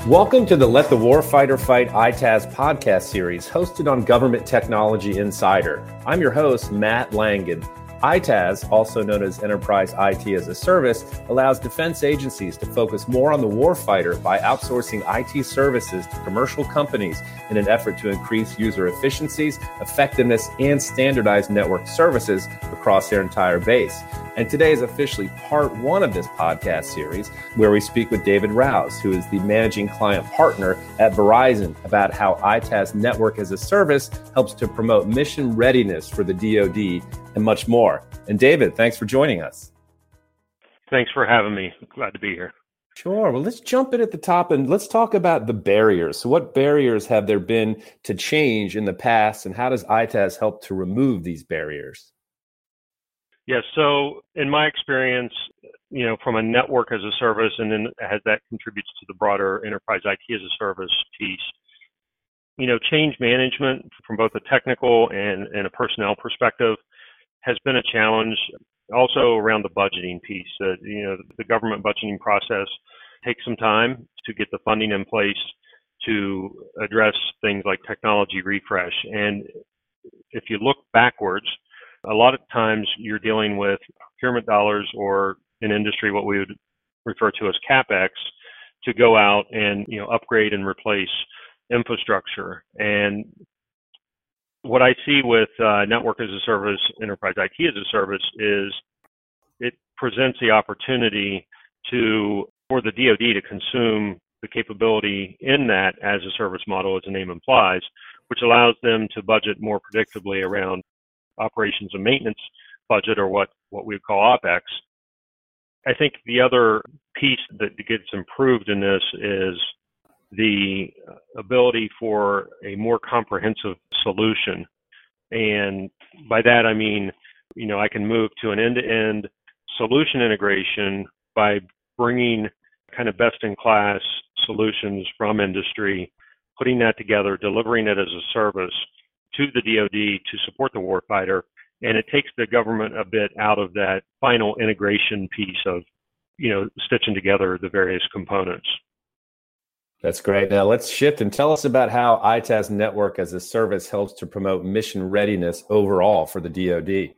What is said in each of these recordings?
Welcome to the Let the Warfighter Fight ITAS podcast series hosted on Government Technology Insider. I'm your host, Matt Langen. ITAS, also known as Enterprise IT as a Service, allows defense agencies to focus more on the warfighter by outsourcing IT services to commercial companies in an effort to increase user efficiencies, effectiveness, and standardized network services across their entire base. And today is officially part one of this podcast series, where we speak with David Rouse, who is the managing client partner at Verizon, about how ITAS Network as a Service helps to promote mission readiness for the DoD and much more. And David, thanks for joining us. Thanks for having me. Glad to be here. Sure. Well, let's jump in at the top and let's talk about the barriers. So what barriers have there been to change in the past, and how does ITAS help to remove these barriers? Yes. So in my experience, from a network as a service, and then as that contributes to the broader enterprise IT as a service piece, change management from both a technical and a personnel perspective has been a challenge. Also around the budgeting piece, the government budgeting process takes some time to get the funding in place to address things like technology refresh. And if you look backwards, a lot of times you're dealing with procurement dollars, or in industry what we would refer to as CapEx, to go out and upgrade and replace infrastructure. And what I see with network as a service, enterprise IT as a service, is it presents the opportunity for the DoD to consume the capability in that as a service model, as the name implies, which allows them to budget more predictably around operations and maintenance budget, or what we would call OpEx. I think the other piece that gets improved in this is the ability for a more comprehensive solution. And by that, I mean, I can move to an end-to-end solution integration by bringing kind of best-in-class solutions from industry, putting that together, delivering it as a service to the DoD to support the warfighter, and it takes the government a bit out of that final integration piece of, stitching together the various components. That's great. Now let's shift and tell us about how ITAS Network as a Service helps to promote mission readiness overall for the DoD.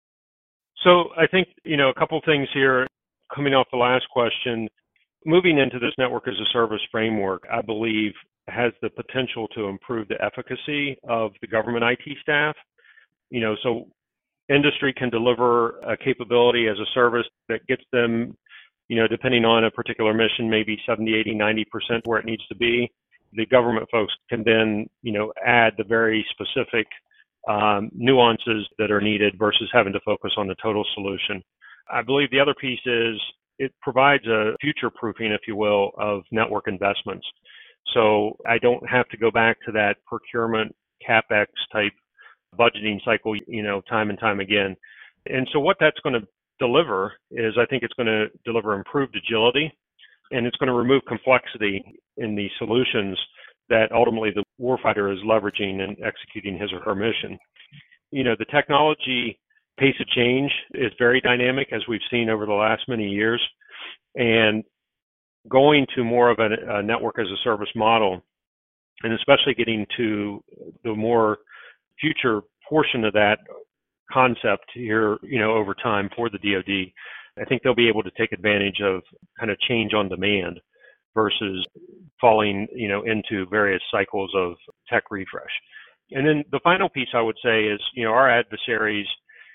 So I think, a couple things here coming off the last question. Moving into this network as a service framework, I believe, has the potential to improve the efficacy of the government IT staff. So industry can deliver a capability as a service that gets them, depending on a particular mission, maybe 70, 80, 90% where it needs to be. The government folks can then, add the very specific nuances that are needed versus having to focus on the total solution. I believe the other piece is it provides a future proofing, if you will, of network investments. So I don't have to go back to that procurement CapEx type budgeting cycle, time and time again. And so what that's going to deliver is, I think it's going to deliver improved agility, and it's going to remove complexity in the solutions that ultimately the warfighter is leveraging and executing his or her mission. The technology pace of change is very dynamic, as we've seen over the last many years, and going to more of a network as a service model, and especially getting to the more future portion of that concept here, over time for the DoD, I think they'll be able to take advantage of kind of change on demand versus falling, into various cycles of tech refresh. And then the final piece I would say is, our adversaries,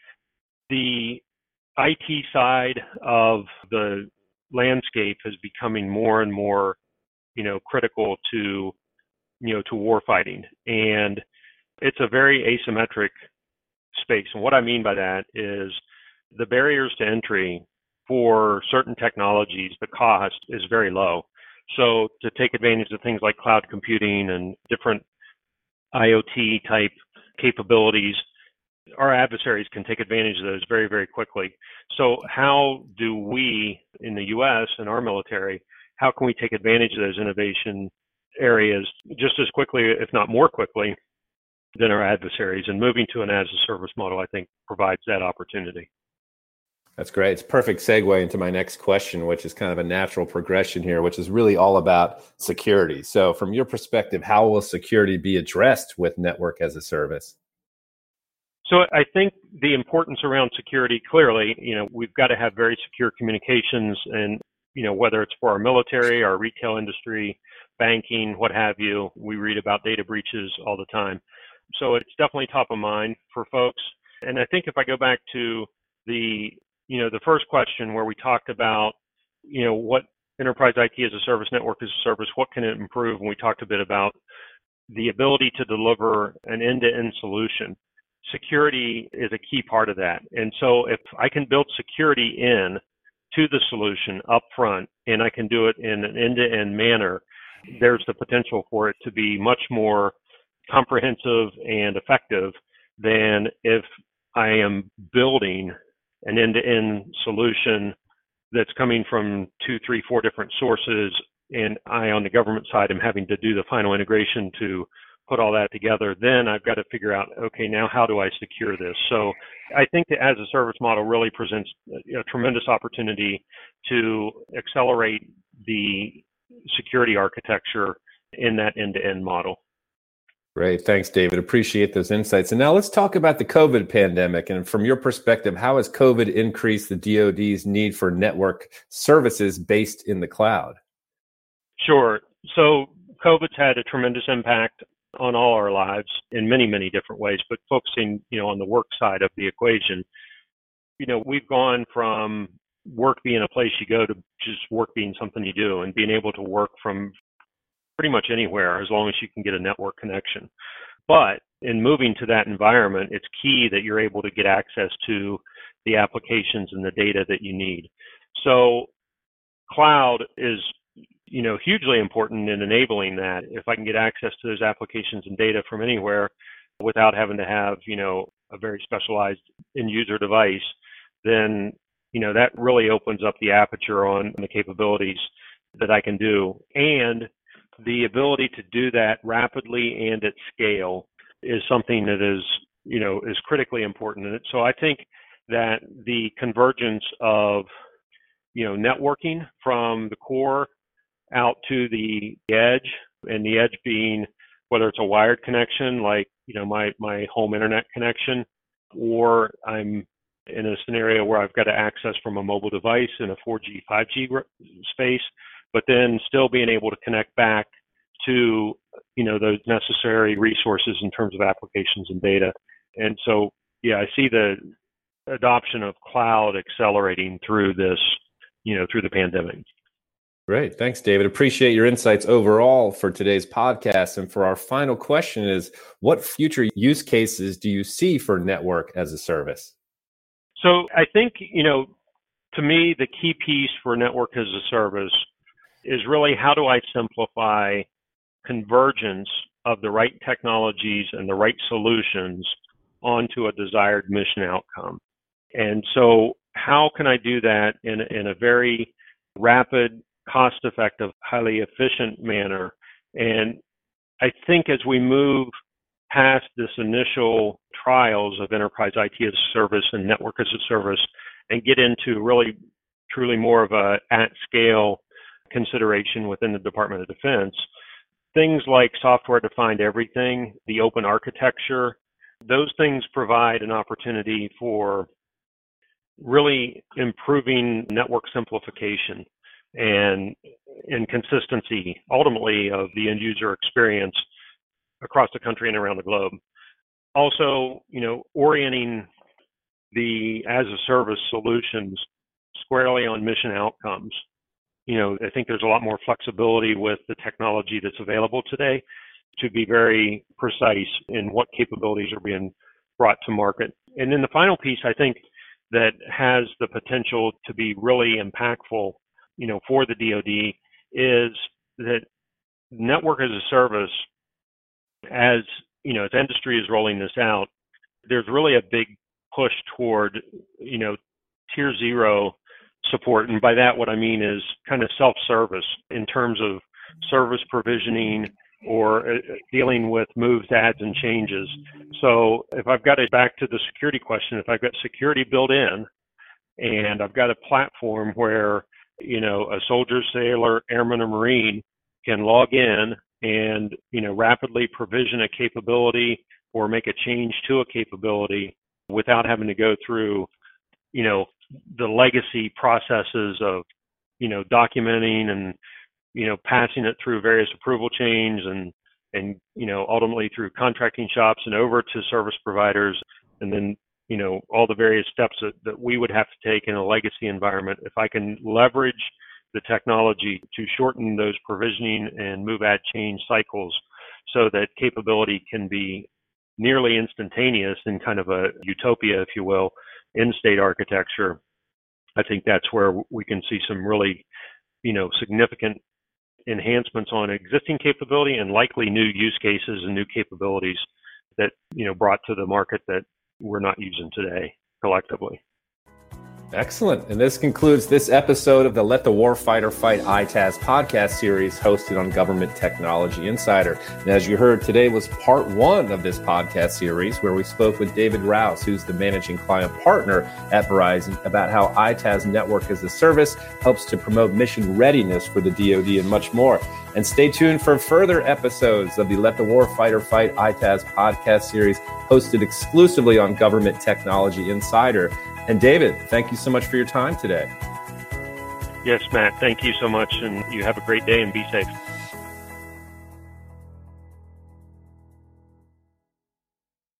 the IT side of the landscape is becoming more and more, critical to warfighting. And it's a very asymmetric space. And what I mean by that is the barriers to entry for certain technologies, the cost is very low. So to take advantage of things like cloud computing and different IoT type capabilities, our adversaries can take advantage of those very, very quickly. So how do we in the U.S. and our military, how can we take advantage of those innovation areas just as quickly, if not more quickly, than our adversaries? And moving to an as-a-service model, I think, provides that opportunity. That's great. It's a perfect segue into my next question, which is kind of a natural progression here, which is really all about security. So from your perspective, how will security be addressed with network as a service? So I think the importance around security, clearly, we've got to have very secure communications and, whether it's for our military, our retail industry, banking, what have you, we read about data breaches all the time. So it's definitely top of mind for folks. And I think if I go back to the first question where we talked about, what enterprise IT as a service, network as a service, what can it improve? And we talked a bit about the ability to deliver an end-to-end solution. Security is a key part of that. And so if I can build security in to the solution up front, and I can do it in an end-to-end manner, there's the potential for it to be much more comprehensive and effective than if I am building an end-to-end solution that's coming from 2, 3, 4 different sources, and I, on the government side, am having to do the final integration to put all that together. Then I've got to figure out, okay, now how do I secure this? So I think the as a service model really presents a tremendous opportunity to accelerate the security architecture in that end-to-end model. Great. Thanks, David. Appreciate those insights. And now let's talk about the COVID pandemic. And from your perspective, how has COVID increased the DoD's need for network services based in the cloud? Sure. So COVID's had a tremendous impact on all our lives in many, many different ways, but focusing, on the work side of the equation, we've gone from work being a place you go to just work being something you do, and being able to work from pretty much anywhere as long as you can get a network connection. But in moving to that environment, it's key that you're able to get access to the applications and the data that you need. So cloud is, hugely important in enabling that. If I can get access to those applications and data from anywhere without having to have, a very specialized end user device, then, that really opens up the aperture on the capabilities that I can do. And the ability to do that rapidly and at scale is something that is critically important. And so I think that the convergence of, networking from the core out to the edge, and the edge being whether it's a wired connection like, my home internet connection, or I'm in a scenario where I've got to access from a mobile device in a 4G, 5G space, but then still being able to connect back to, those necessary resources in terms of applications and data. And so, I see the adoption of cloud accelerating through this, through the pandemic. Great. Thanks, David. Appreciate your insights overall for today's podcast. And for our final question is, what future use cases do you see for network as a service? So I think, to me, the key piece for network as a service is really how do I simplify convergence of the right technologies and the right solutions onto a desired mission outcome. And so how can I do that in a very rapid, cost-effective, highly efficient manner? And I think as we move past this initial trials of enterprise IT as a service and network as a service and get into really, truly more of a at-scale consideration within the Department of Defense, things like software-defined everything, the open architecture, those things provide an opportunity for really improving network simplification and consistency, ultimately, of the end user experience across the country and around the globe. Also, orienting the as a service solutions squarely on mission outcomes. I think there's a lot more flexibility with the technology that's available today to be very precise in what capabilities are being brought to market. And then the final piece, I think, that has the potential to be really impactful, for the DoD is that network as a service, as as industry is rolling this out, there's really a big push toward, tier zero support. And by that, what I mean is kind of self-service in terms of service provisioning or dealing with moves, adds, and changes. So if I've got it back to the security question, if I've got security built in And I've got a platform where, a soldier, sailor, airman, or Marine can log in and, rapidly provision a capability or make a change to a capability without having to go through, the legacy processes of, documenting and, passing it through various approval chains and ultimately through contracting shops and over to service providers, and then, all the various steps that we would have to take in a legacy environment. If I can leverage the technology to shorten those provisioning and move add change cycles so that capability can be nearly instantaneous in kind of a utopia, if you will, in state architecture, I think that's where we can see some really, significant enhancements on existing capability and likely new use cases and new capabilities that, brought to the market that we're not using today collectively. Excellent. And this concludes this episode of the Let the Warfighter Fight ITAS podcast series hosted on Government Technology Insider. And as you heard, today was part one of this podcast series where we spoke with David Rouse, who's the managing client partner at Verizon, about how ITAS Network as a Service helps to promote mission readiness for the DoD and much more. And stay tuned for further episodes of the Let the Warfighter Fight ITAS podcast series hosted exclusively on Government Technology Insider. And David, thank you so much for your time today. Yes, Matt, thank you so much. And you have a great day and be safe.